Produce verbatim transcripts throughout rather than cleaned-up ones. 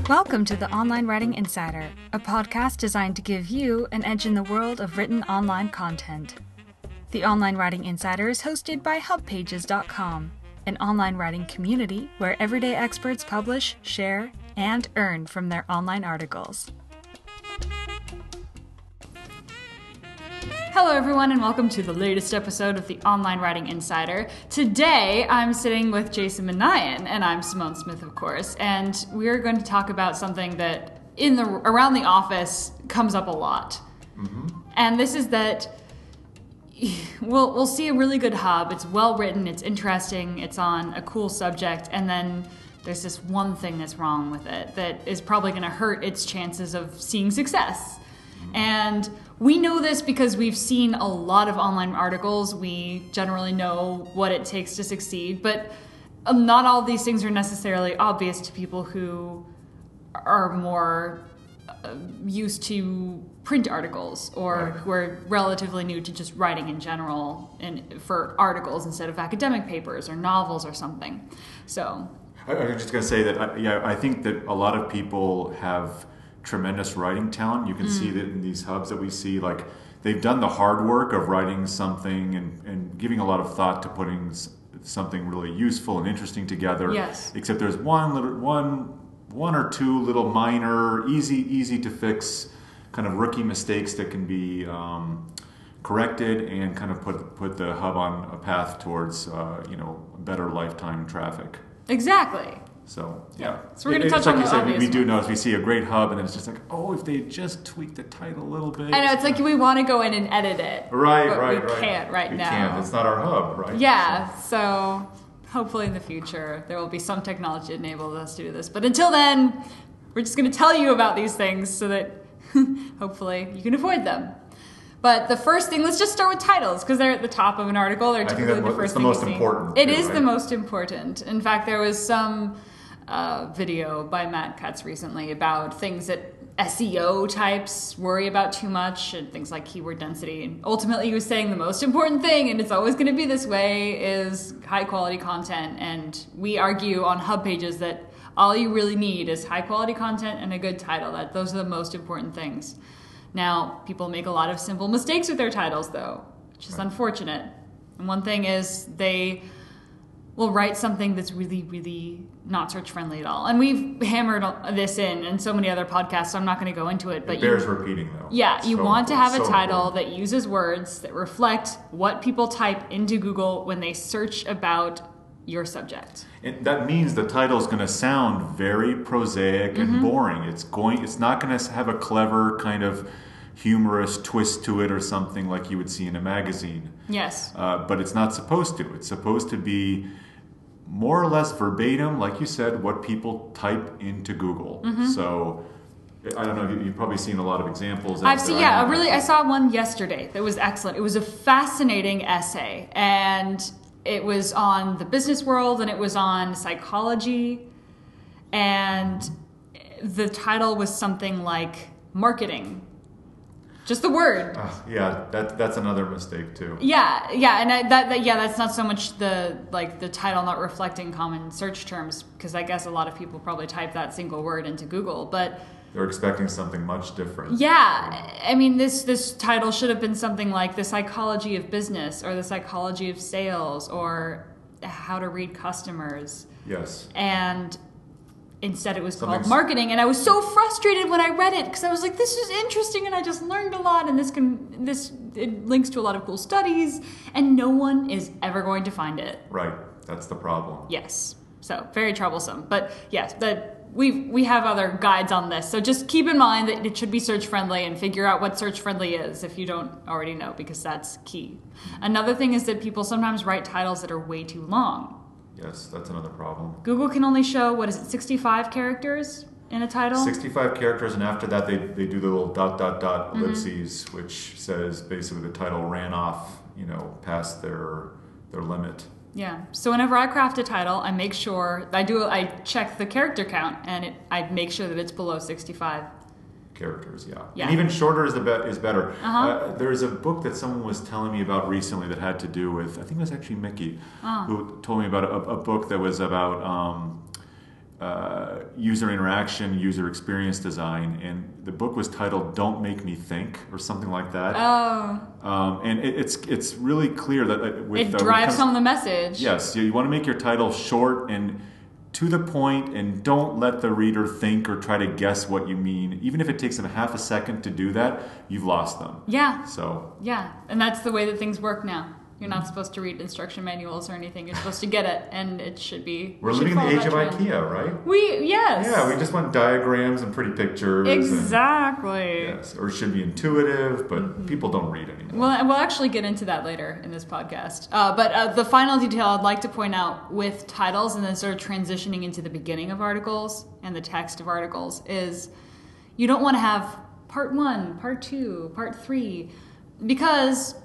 Welcome to the Online Writing Insider, a podcast designed to give you an edge in the world of written online content. The Online Writing Insider is hosted by hub pages dot com, an online writing community where everyday experts publish, share, and earn from their online articles. Hello everyone and welcome to the latest episode of the Online Writing Insider. Today I'm sitting with Jason Manayan, and I'm Simone Smith, of course, and we're going to talk about something that in the around the office comes up a lot. Mm-hmm. And this is that we'll we'll see a really good hub. It's well written, it's interesting, it's on a cool subject, and then there's this one thing that's wrong with it that is probably going to hurt its chances of seeing success. Mm-hmm. And we know this because we've seen a lot of online articles. We generally know what it takes to succeed, but um, not all of these things are necessarily obvious to people who are more uh, used to print articles or right. who are relatively new to just writing in general and for articles instead of academic papers or novels or something. So I, I was just going to say that I, yeah, I think that a lot of people have tremendous writing talent. You can mm. see that in these hubs that we see, like they've done the hard work of writing something and, and giving a lot of thought to putting something really useful and interesting together. Yes. Except there's one little, one, one or two little minor, easy, easy to fix kind of rookie mistakes that can be um, corrected and kind of put put the hub on a path towards uh, you know better lifetime traffic. Exactly. So, yeah. So we're going to touch like on you the said, obvious we do ones. notice we see a great hub, and then it's just like, oh, if they just tweak the title a little bit. I know, it's like we want to go in and edit it. Right, but right, we right. can't right we now. can't. It's not our hub, right? Yeah, so hopefully in the future there will be some technology to enable us to do this. But until then, we're just going to tell you about these things so that hopefully you can avoid them. But the first thing, let's just start with titles, because they're at the top of an article. They're typically the first the thing most you see. important. It too, is right? the most important. In fact, there was some uh, video by Matt Cutts recently about things that S E O types worry about too much, and things like keyword density. And ultimately, he was saying the most important thing, and it's always going to be this way, is high quality content. And we argue on hub pages that all you really need is high quality content and a good title. That those are the most important things. Now, people make a lot of simple mistakes with their titles, though, which is unfortunate. And one thing is they will write something that's really, really not search-friendly at all. And we've hammered this in in so many other podcasts, so I'm not going to go into it. But it bears you, repeating, though. Yeah, you so want to have a so title important. that uses words that reflect what people type into Google when they search about your subject. And that means the title is going to sound very prosaic and mm-hmm. boring. It's going. It's not going to have a clever kind of humorous twist to it or something like you would see in a magazine. Yes. Uh, but it's not supposed to. It's supposed to be more or less verbatim, like you said, what people type into Google. Mm-hmm. So I don't know. You've probably seen a lot of examples. I've seen. Yeah, I really. I saw one yesterday that was excellent. It was a fascinating essay, and it was on the business world, and it was on psychology, and the title was something like marketing. Just the word. Uh, yeah, that that's another mistake too. Yeah, yeah, and I, that, that yeah, that's not so much the like the title not reflecting common search terms, because I guess a lot of people probably type that single word into Google, but they're expecting something much different. Yeah, I mean this this title should have been something like the psychology of business or the psychology of sales or how to read customers. Yes. And instead it was called marketing, and I was so frustrated when I read it because I was like, this is interesting and I just learned a lot, and this can this it links to a lot of cool studies, and no one is ever going to find it. Right. That's the problem. Yes. So very troublesome. But yes, that we we have other guides on this. So just keep in mind that it should be search friendly, and figure out what search friendly is if you don't already know, because that's key. Another thing is that people sometimes write titles that are way too long. Yes, that's another problem. Google can only show, what is it, sixty-five characters in a title? sixty-five characters, and after that they, they do the little dot, dot, dot ellipses, mm-hmm. which says basically the title ran off, you know, past their their limit. Yeah. So whenever I craft a title, I make sure, I do, I check the character count, and it, I make sure that it's below sixty-five. Characters, yeah. yeah. And even shorter is the be- is better. Uh-huh. Uh, there's a book that someone was telling me about recently that had to do with, I think it was actually Mickey, oh. who told me about a, a book that was about um, uh, user interaction, user experience design, and the book was titled "Don't Make Me Think" or something like that. Oh. Um, and it, it's it's really clear that uh, with, it uh, drives comes, home the message. Yes, you, you want to make your title short and to the point, and don't let the reader think or try to guess what you mean. Even if it takes them half a second to do that, you've lost them. Yeah. So. Yeah, and that's the way that things work now. You're not supposed to read instruction manuals or anything. You're supposed to get it, and it should be. We're should living in the age of follow that trend. IKEA, right? We yes. Yeah, we just want diagrams and pretty pictures. Exactly. And, yes, or it should be intuitive, but mm-hmm. people don't read anymore. Well, we'll actually get into that later in this podcast. Uh, but uh, the final detail I'd like to point out with titles and then sort of transitioning into the beginning of articles and the text of articles is you don't want to have part one, part two, part three, because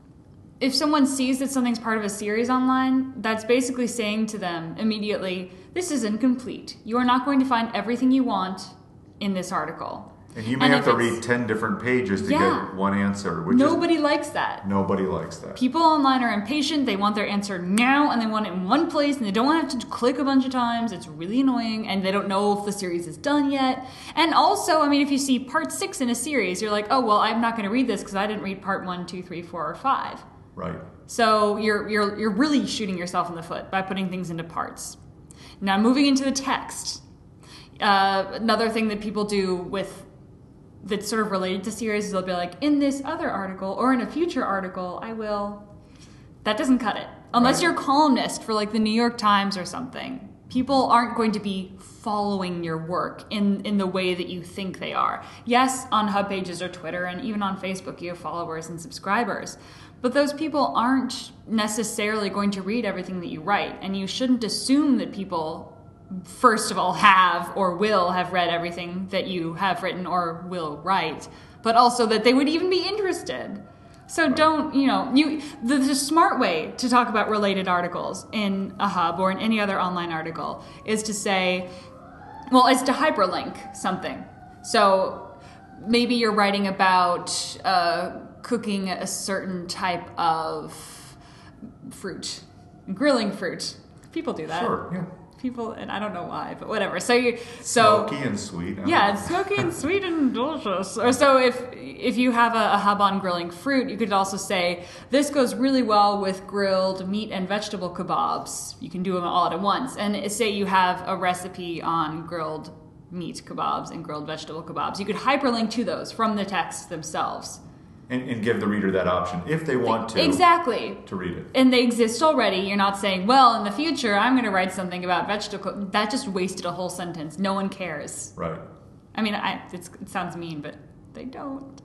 if someone sees that something's part of a series online, that's basically saying to them immediately, this is incomplete. You are not going to find everything you want in this article. And you may and have to read ten different pages to yeah, get one answer. Which nobody is, likes that. Nobody likes that. People online are impatient. They want their answer now, and they want it in one place, and they don't want to have to click a bunch of times. It's really annoying, and they don't know if the series is done yet. And also, I mean, if you see part six in a series, you're like, oh, well, I'm not going to read this because I didn't read part one, two, three, four, or five. Right. So you're you're you're really shooting yourself in the foot by putting things into parts. Now moving into the text, uh, another thing that people do with that's sort of related to series is they'll be like, in this other article or in a future article, I will. That doesn't cut it unless right. you're a columnist for like the New York Times or something. People aren't going to be following your work in, in the way that you think they are. Yes, on Hub Pages or Twitter and even on Facebook, you have followers and subscribers. But those people aren't necessarily going to read everything that you write. And you shouldn't assume that people, first of all, have or will have read everything that you have written or will write, but also that they would even be interested. So don't, you know, you the, the smart way to talk about related articles in a hub or in any other online article is to say, well, is to hyperlink something. So maybe you're writing about uh, cooking a certain type of fruit, grilling fruit. People do that. Sure, yeah. People, and I don't know why, but whatever. So you, so smoky and sweet. Yeah, it's smoky and sweet and delicious. Or so if if you have a, a hub on grilling fruit, you could also say this goes really well with grilled meat and vegetable kebabs. You can do them all at once. And say you have a recipe on grilled meat kebabs and grilled vegetable kebabs. You could hyperlink to those from the text themselves. And, and give the reader that option if they want to. Exactly. To read it. And they exist already. You're not saying, well, in the future, I'm going to write something about vegetable. That just wasted a whole sentence. No one cares. Right. I mean, I, it's, it sounds mean, but they don't.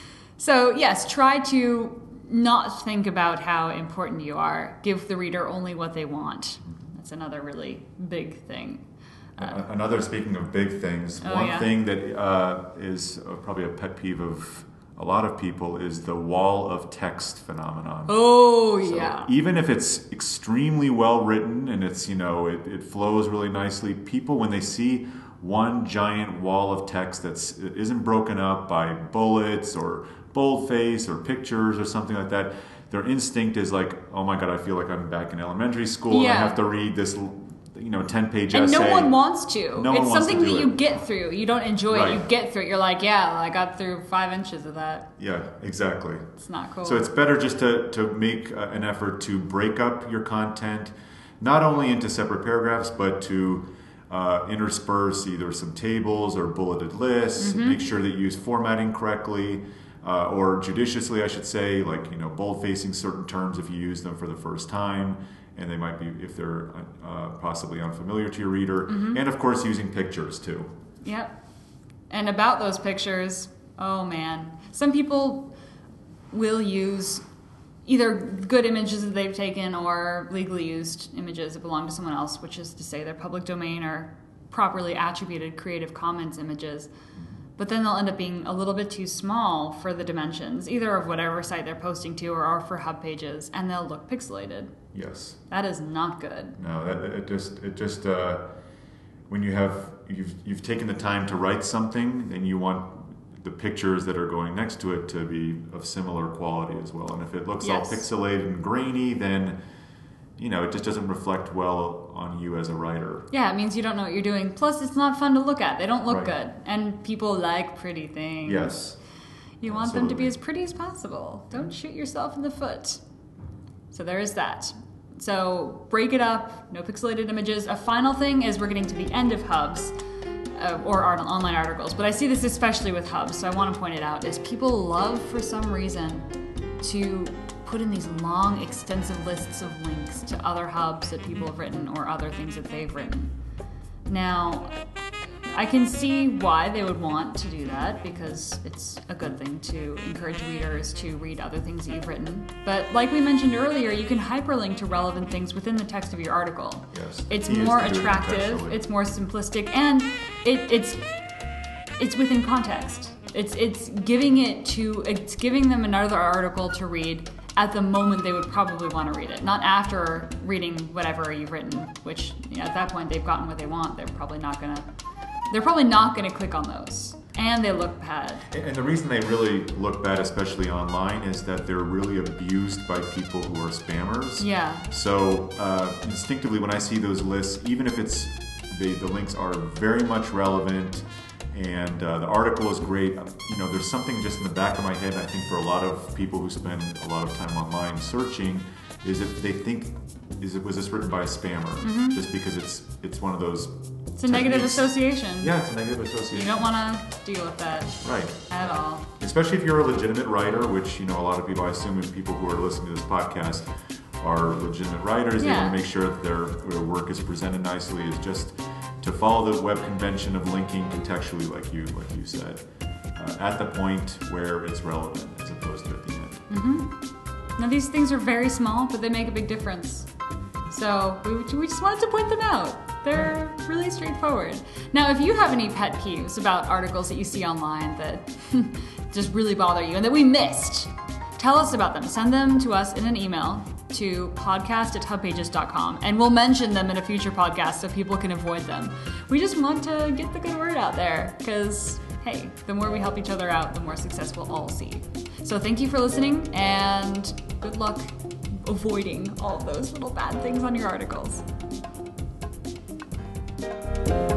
So, yes, try to not think about how important you are. Give the reader only what they want. That's another really big thing. Uh, another, speaking of big things, oh, one yeah. thing that uh, is uh, probably a pet peeve of a lot of people is the wall of text phenomenon. Oh, so yeah. Even if it's extremely well written and it's, you know, it, it flows really nicely, people, when they see one giant wall of text that's isn't broken up by bullets or boldface or pictures or something like that, their instinct is like, oh my God, I feel like I'm back in elementary school yeah. and I have to read this, you know, ten-page and essay. And no one wants to. No it's one wants something to do that it. you get through. You don't enjoy right. it. You get through it. You're like, yeah, I got through five inches of that. Yeah, exactly. It's not cool. So it's better just to, to make uh, an effort to break up your content, not only into separate paragraphs, but to uh, intersperse either some tables or bulleted lists. Mm-hmm. Make sure that you use formatting correctly. Uh, or judiciously, I should say, like, you know, bold-facing certain terms if you use them for the first time, and they might be, if they're uh, possibly unfamiliar to your reader, mm-hmm. and of course using pictures too. Yep. And about those pictures, oh man, some people will use either good images that they've taken or legally used images that belong to someone else, which is to say they're public domain or properly attributed Creative Commons images. But then they'll end up being a little bit too small for the dimensions, either of whatever site they're posting to or for Hub Pages, and they'll look pixelated. Yes. That is not good. No, that it just it just uh, when you have you've you've taken the time to write something, and you want the pictures that are going next to it to be of similar quality as well. And if it looks yes. all pixelated and grainy, then you know, it just doesn't reflect well on you as a writer. Yeah, it means you don't know what you're doing. Plus, it's not fun to look at. They don't look Right. good. And people like pretty things. Yes. You want them to be Absolutely. as pretty as possible. Don't shoot yourself in the foot. So there is that. So break it up, no pixelated images. A final thing is we're getting to the end of hubs. Uh, or art, online articles, but I see this especially with hubs, so I want to point it out, is people love, for some reason, to put in these long, extensive lists of links to other hubs that people have written or other things that they've written. Now, I can see why they would want to do that, because it's a good thing to encourage readers to read other things that you've written. But like we mentioned earlier, you can hyperlink to relevant things within the text of your article. Yes. It's Key is more to do it attractive, contextually. it's more simplistic, and it, it's it's within context. It's it's giving it to it's giving them another article to read at the moment they would probably want to read it, not after reading whatever you've written, which, you know, at that point they've gotten what they want. They're probably not gonna they're probably not gonna click on those, and they look bad. And the reason they really look bad, especially online, is that they're really abused by people who are spammers. Yeah. So uh, instinctively, when I see those lists, even if it's the the links are very much relevant and uh, the article is great, you know, there's something just in the back of my head. I think for a lot of people who spend a lot of time online searching, is if they think, is it was this written by a spammer? Mm-hmm. Just because it's it's one of those. It's a negative techniques. association. Yeah, it's a negative association. You don't want to deal with that Right. at all. Especially if you're a legitimate writer, which, you know, a lot of people, I assume, if people who are listening to this podcast are legitimate writers. They Yeah. want to make sure that their, their work is presented nicely, is just to follow the web convention of linking contextually, like you like you said, uh, at the point where it's relevant, as opposed to at the end. Mm-hmm. Now, these things are very small, but they make a big difference. So we, we just wanted to point them out. They're really straightforward. Now, if you have any pet peeves about articles that you see online that just really bother you and that we missed, tell us about them. Send them to us in an email to podcast at hubpages dot com, and we'll mention them in a future podcast so people can avoid them. We just want to get the good word out there, because, hey, the more we help each other out, the more success we'll all see. So thank you for listening, and good luck avoiding all those little bad things on your articles.